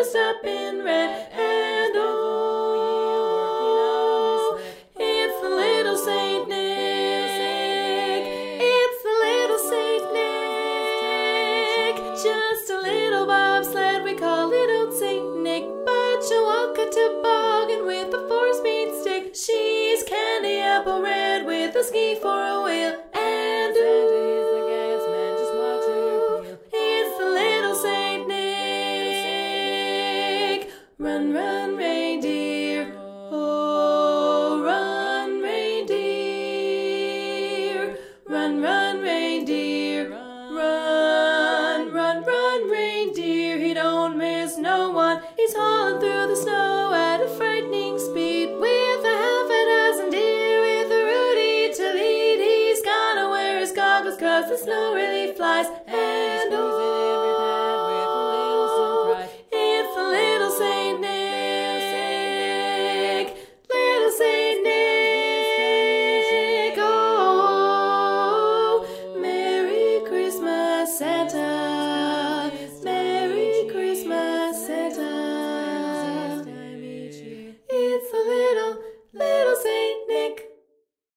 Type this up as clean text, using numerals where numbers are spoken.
dressed up in red. And oh, it's the little Saint Nick. It's the little Saint Nick. Just a little bobsled, we call it old Saint Nick. But she'll walk a toboggan with a 4-speed stick. She's candy apple red with a ski for a wheel. And Santa is the gayest man, just watch her wheel. it's the little Saint Nick. Run, run, reindeer. Oh, run, reindeer. Run, run, reindeer. Run, run, run, reindeer. He don't miss no one. He's hauling through the snow at a frightening speed. With a half a dozen deer, with a Rudy to lead. He's gonna wear his goggles 'cause the snow really flies. And oh, it's the little Saint Nick. Little Saint Nick. Oh, Merry Christmas, Santa.